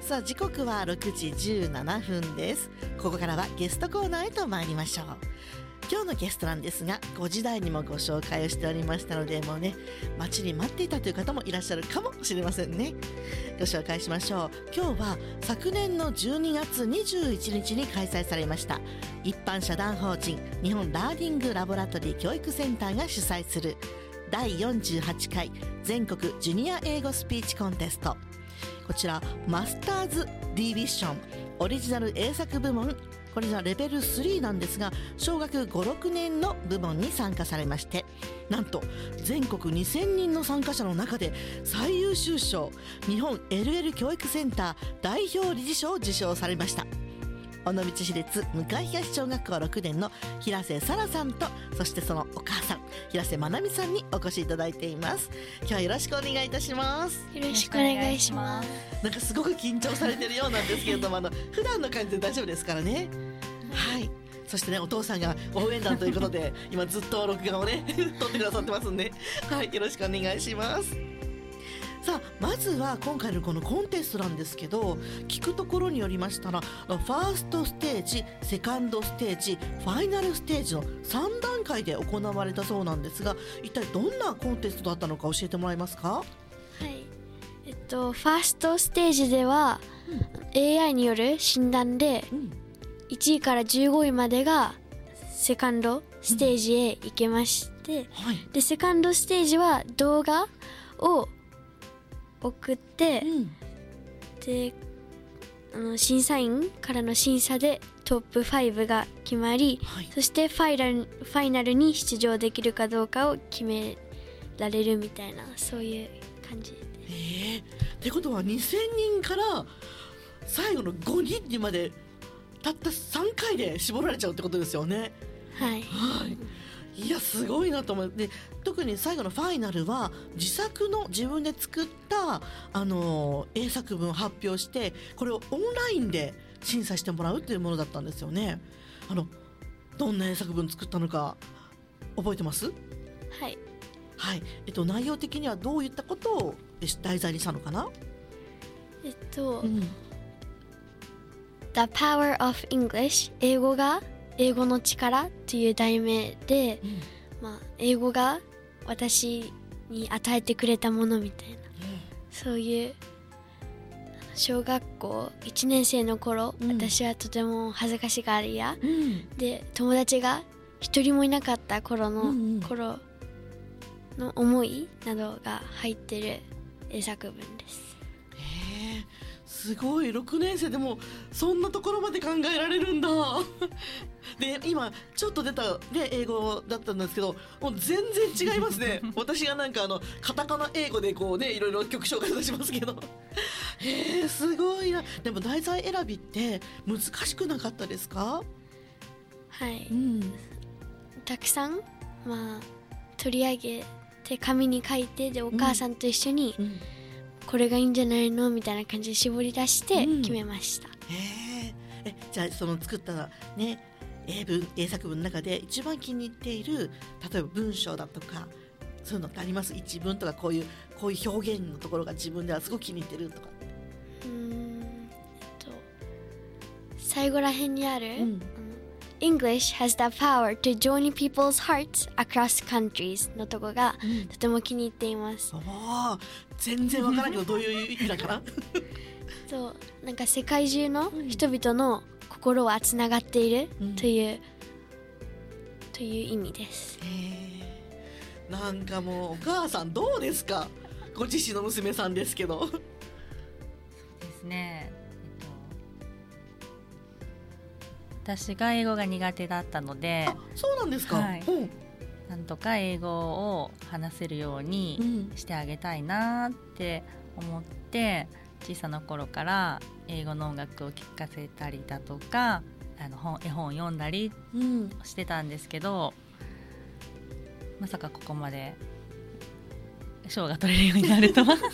さあ時刻は6時17分です。ここからはゲストコーナーへと参りましょう。今日のゲストなんですが、5時台にもご紹介をしておりましたので、もうね待ちに待っていたという方もいらっしゃるかもしれませんね。ご紹介しましょう。今日は昨年の12月21日に開催されました一般社団法人日本ラーニングラボラトリー教育センターが主催する第48回全国ジュニア英語スピーチコンテスト、こちらマスターズディビッションオリジナル英作部門、これがレベル3なんですが、小学5、6年の部門に参加されまして、なんと全国2000人の参加者の中で最優秀賞日本 LL 教育センター代表理事賞を受賞されました。尾道市立向東小学校6年の平瀬沙羅さんと、そしてそのお母さん平瀬まなみさんにお越しいただいています。今日はよろしくお願いいたします。 よろしくお願いします。 なんかすごく緊張されてるようなんですけれども普段の感じで大丈夫ですからね。はい、そしてねお父さんが応援団ということで今ずっと録画をね撮ってくださってますんで、はい、よろしくお願いします。さあまずは今回のこのコンテストなんですけど、聞くところによりましたらファーストステージ、セカンドステージ、ファイナルステージの3段階で行われたそうなんですが、一体どんなコンテストだったのか教えてもらえますか？ はい、ファーストステージでは、AI による診断で、1位から15位までがセカンドステージへ行けまして、でセカンドステージは動画を送って、で審査員からの審査でトップ5が決まり、そしてファイナルに出場できるかどうかを決められるみたいな、そういう感じです。 ってことは2000人から最後の5人にまでたった3回で絞られちゃうってことですよね。 はい、 いやすごいなと思って、特に最後のファイナルは自作の自分で作った英作文を発表して、これをオンラインで審査してもらうというものだったんですよね。どんな英作文作ったのか覚えてます？ はい、 はい、内容的にはどういったことを題材にしたのかな？ The Power of English 英語の力という題名で、英語が私に与えてくれたものみたいな、そういう小学校1年生の頃、私はとても恥ずかしがり屋、で友達が一人もいなかった頃の思いなどが入ってる英作文です。 すごい、6年生でもそんなところまで考えられるんだで今ちょっと出た、英語だったんですけど、もう全然違いますね私がなんかカタカナ英語でこうねいろいろ曲紹介出しますけどすごいな。でも題材選びって難しくなかったですか？ はい、たくさん、取り上げて紙に書いて、でお母さんと一緒に、これがいいんじゃないのみたいな感じで絞り出して決めました。 じゃあその作ったね英作文の中で一番気に入っている、例えば文章だとかそういうのってあります？一文とかこういう表現のところが自分ではすごく気に入ってるとか。 最後らへんにある、English has the power to join people's hearts across countries のとこが、とても気に入っています。 全然わからんけどどういう意味だかななんか世界中の人々の心はつながっているという意味です。 なんかもうお母さんどうですか？ご自身の娘さんですけど。 そうですね、私が英語が苦手だったので。 そうなんですか？ なんとか英語を話せるようにしてあげたいなって思って、小さな頃から英語の音楽を聴かせたりだとか絵本を読んだりしてたんですけど、まさかここまで賞が取れるようになるとは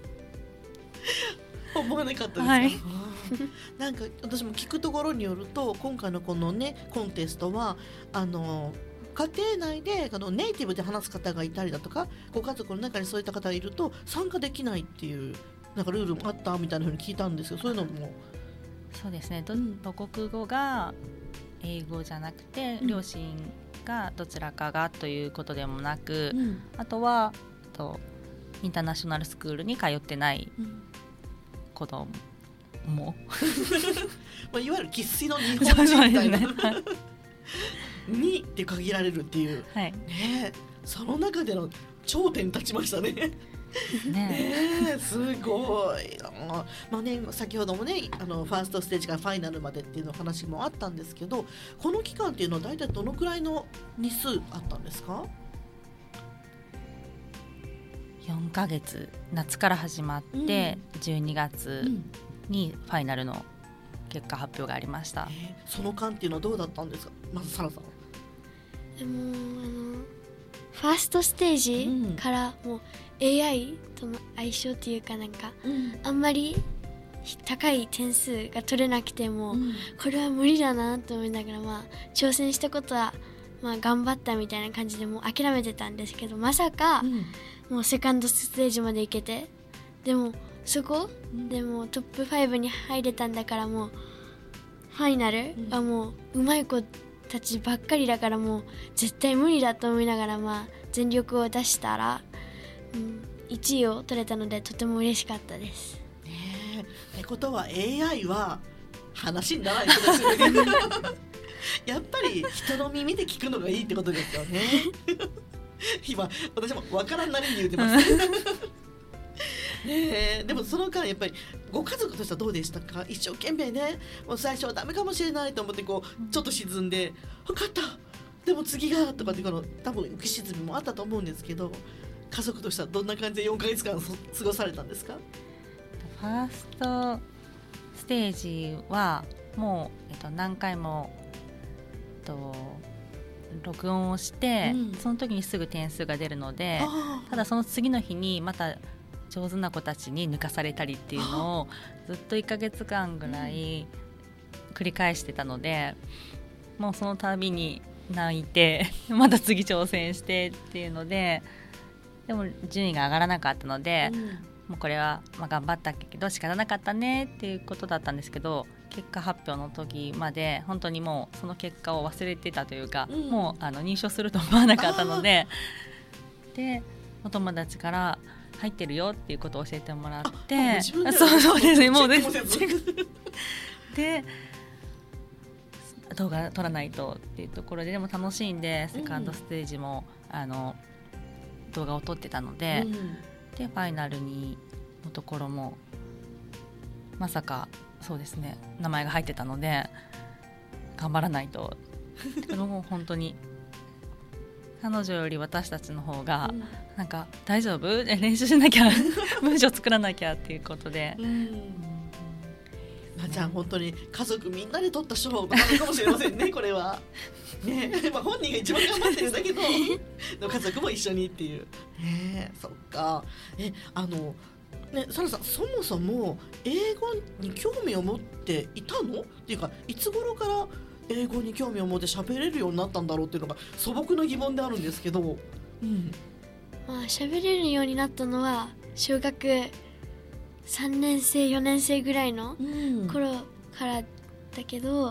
思わなかったですか？なんか私も聞くところによると、今回のこのねコンテストは家庭内でネイティブで話す方がいたりだとか、ご家族の中にそういった方がいると参加できないっていうなんかルールもあったみたいな風に聞いたんですけど、そういうのも。 そうですね、母国語が英語じゃなくて、両親がどちらかがということでもなく、あとはインターナショナルスクールに通ってない子供も、 まあ、いわゆる生粋の日本人みたいなにって限られるっていう、 はいね、その中での頂点に立ちましたね。ね、すごい。まあね、先ほどもねファーストステージからファイナルまでっていうの話もあったんですけど、この期間っていうのは大体どのくらいの日数あったんですか ？4ヶ月、夏から始まって12月にファイナルの結果発表がありました。 その間っていうのはどうだったんですか？まずサラさん。 ファーストステージからもう AI との相性っていうか、なんか、あんまり高い点数が取れなくても、これは無理だなと思いながら、まあ、挑戦したことは、まあ、頑張ったみたいな感じでもう諦めてたんですけど、まさか、もうセカンドステージまで行けて、でもそこでもトップ5に入れたんだから、もうファイナルはもう上手い子たちばっかりだから、もう絶対無理だと思いながら、まあ、全力を出したら、1位を取れたのでとても嬉しかったです。 ってことは AI は話にならないことですよね。やっぱり人の耳で聞くのがいいってことですよね。今私もわからんなりに言ってます。でもその間やっぱりご家族としてはどうでしたか？一生懸命ね、もう最初はダメかもしれないと思ってこうちょっと沈んで、分かったでも次がとかって多分浮き沈みもあったと思うんですけど、家族としてはどんな感じで4ヶ月間過ごされたんですか？ ファーストステージはもう、何回も、録音をして、その時にすぐ点数が出るので、ただその次の日にまた上手な子たちに抜かされたりっていうのをずっと1ヶ月間ぐらい繰り返してたので、もうその度に泣いてまた次挑戦してっていうので、でも順位が上がらなかったので、もうこれはまあ頑張ったけど仕方なかったねっていうことだったんですけど、結果発表の時まで本当にもうその結果を忘れてたというか、もう認証すると思わなかったので、でお友達から入ってるよっていうことを教えてもらって、そうですね、もうですで動画撮らないとっていうところで、でも楽しんでセカンドステージも、動画を撮ってたので、でファイナルのところもまさかそうですね、名前が入ってたので頑張らないと。でも本当に彼女より私たちの方がなんか大丈夫？練習しなきゃ文章作らなきゃっていうことで、 じゃあ本当に家族みんなで取った賞なのかもしれませんね。これはね、まあ、本人が一番頑張ってるんだけど家族も一緒にっていう、そっか。サラさん、そもそも英語に興味を持っていたのっていうか、いつ頃から英語に興味を持って喋れるようになったんだろうっていうのが素朴な疑問であるんですけど、 まあ、喋れるようになったのは小学3年生4年生ぐらいの頃からだけど、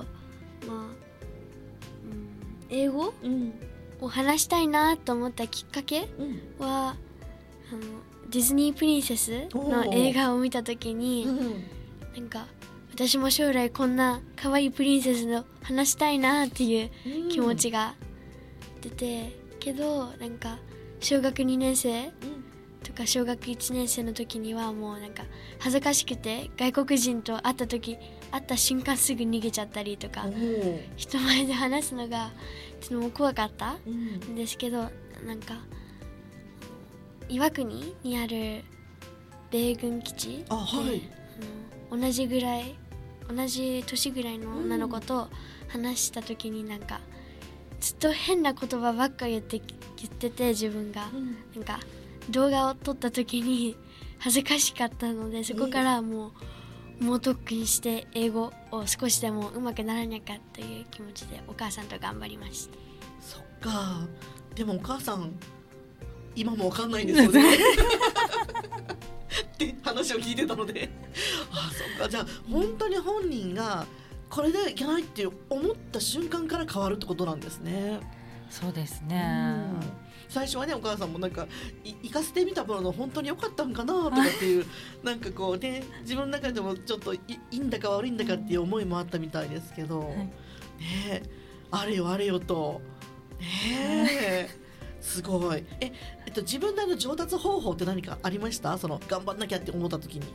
英語を話したいなと思ったきっかけは、ディズニープリンセスの映画を見た時に、なんか私も将来こんな可愛いプリンセスの話したいなっていう気持ちが出て、けどなんか小学2年生とか小学1年生の時にはもうなんか恥ずかしくて、外国人と会った瞬間すぐ逃げちゃったりとか、人前で話すのがちょっともう怖かったんですけど、なんか岩国にある米軍基地で、同じ年ぐらいの女の子と話した時に、なんかずっと変な言葉ばっか言ってて、自分が、なんか動画を撮った時に恥ずかしかったので、そこからもう猛特訓して英語を少しでも上手くならなきゃという気持ちでお母さんと頑張りました。 そっか。でもお母さん今も分かんないんですよね。って話を聞いてたのでそっか、じゃあ本当に本人がこれでいけないって思った瞬間から変わるってことなんですね。 そうですね、 最初はねお母さんもなんか行かせてみたものの本当に良かったんかなとかっていうなんかこうね自分の中でもちょっといいんだか悪いんだかっていう思いもあったみたいですけど、ね、あれよあれよとねすごい。自分なりの上達方法って何かありました？その頑張んなきゃって思った時に。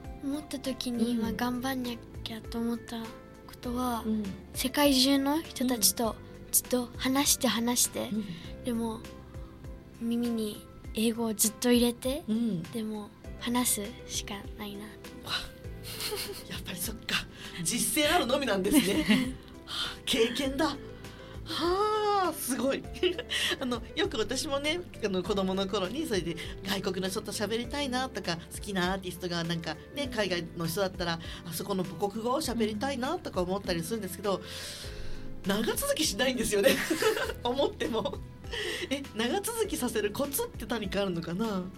頑張んなきゃと思ったことは、世界中の人たちとずっと話して、でも耳に英語をずっと入れて、でも話すしかないな。 やっぱりそっか、実践あるのみなんですね経験だ。はあ、すごいよく私もね子供の頃にそれで外国の人と喋りたいなとか、好きなアーティストがなんかね海外の人だったらあそこの母国語を喋りたいなとか思ったりするんですけど、長続きしないんですよね思っても長続きさせるコツって何かあるのかな？ コ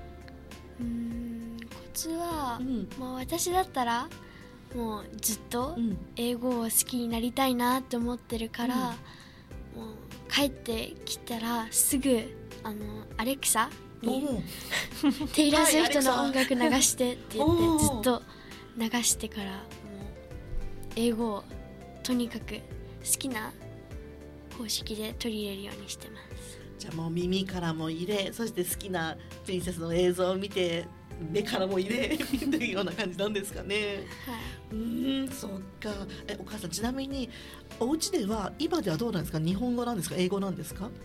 ツは、私だったらもうずっと英語を好きになりたいなって思ってるから、もう帰ってきたらすぐアレクサにテイラー・スウィフトの音楽流してって言ってずっと流してから、もう英語をとにかく好きな方式で取り入れるようにしてます。 じゃあもう耳からも入れ、そして好きなプリンセスの映像を見て目からも入れというような感じなんですかね。そっか。お母さん、ちなみにお家では今ではどうなんですか？日本語なんですか？英語なんですか？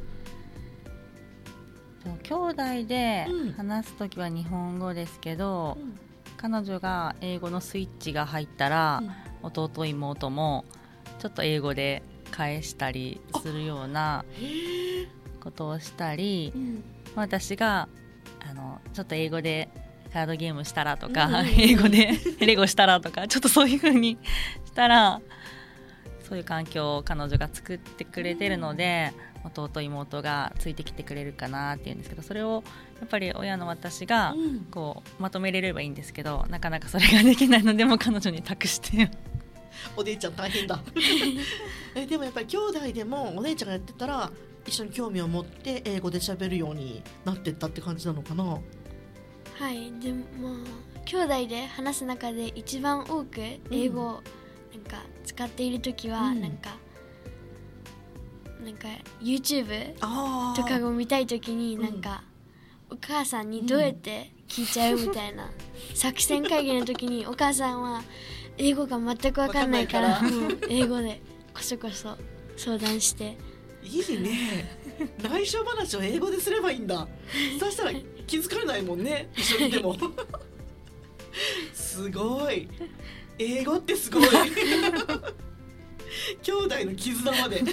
兄弟で話すときは日本語ですけど、彼女が英語のスイッチが入ったら、弟妹もちょっと英語で返したりするようなことをしたり、私がちょっと英語でカードゲームしたらとか、英語でレゴしたらとか、ちょっとそういう風にしたら、そういう環境を彼女が作ってくれてるので、弟妹がついてきてくれるかなっていうんですけど、それをやっぱり親の私がこうまとめれればいいんですけど、なかなかそれができないので、もう彼女に託してお姉ちゃん大変だでもやっぱり兄弟でもお姉ちゃんがやってたら一緒に興味を持って英語で喋るようになってったって感じなのかな？ はい、でも兄弟で話す中で一番多く英語をなんか使っているときは、なんか YouTube とかを見たいときに、なんかお母さんにどうやって聞いちゃうみたいな、作戦会議のときにお母さんは英語が全く分かんないからもう英語でこそこそ相談して。 いいね、内緒話を英語ですればいいんだそしたら気づかれないもんね、一緒にでもすごい、英語ってすごい兄弟の絆まで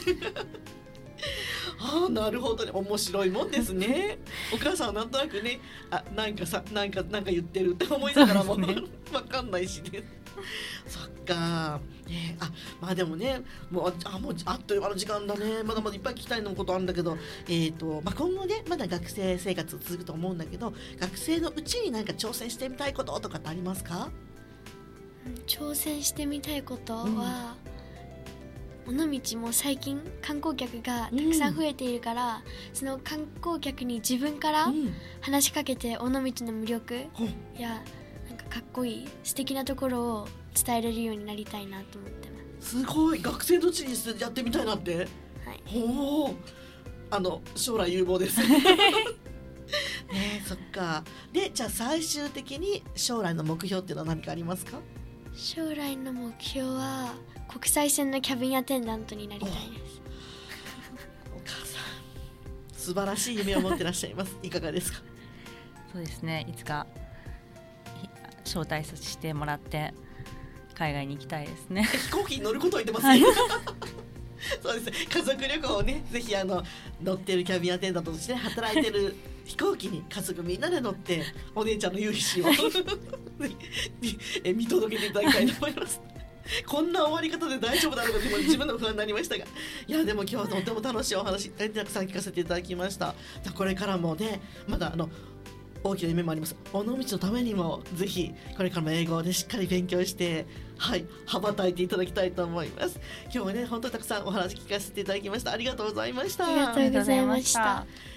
なるほどね、面白いもんですね。お母さんはなんとなくね、なんか言ってるって思いながらも、分かんないしねそっか、まあでもね、もうあっという間の時間だね。まだまだいっぱい聞きたいのことあるんだけど、今後ねまだ学生生活続くと思うんだけど、学生のうちに何か挑戦してみたいこととかってありますか？ 挑戦してみたいことは、尾道も最近観光客がたくさん増えているから、その観光客に自分から話しかけて、尾道の魅力やなんかかっこいい素敵なところを伝えれるようになりたいなと思ってます。 すごい、学生のうちにやってみたいなって。ほう、将来有望ですねそっか。で、じゃあ最終的に将来の目標っていうのは何かありますか？ 将来の目標は国際線のキャビンアテンダントになりたいです。 お母さん素晴らしい夢を持ってらっしゃいますいかがですか？ そうですね、いつか招待してもらって海外に行きたいですね。 飛行機に乗ることを言ってますねそうですね、家族旅行をね、ぜひ乗ってるキャビンアテンダントとして、ね、働いてる飛行機に家族みんなで乗ってお姉ちゃんの勇姿を見届けていただきたいと思いますこんな終わり方で大丈夫だろうかって自分の不安になりましたが、いやでも今日はとても楽しいお話たくさん聞かせていただきました。これからもね、まだ大きな夢もあります。尾道のためにもぜひこれからも英語でしっかり勉強して、はい、羽ばたいていただきたいと思います。今日はね本当にたくさんお話聞かせていただきました。ありがとうございました。 ありがとうございました。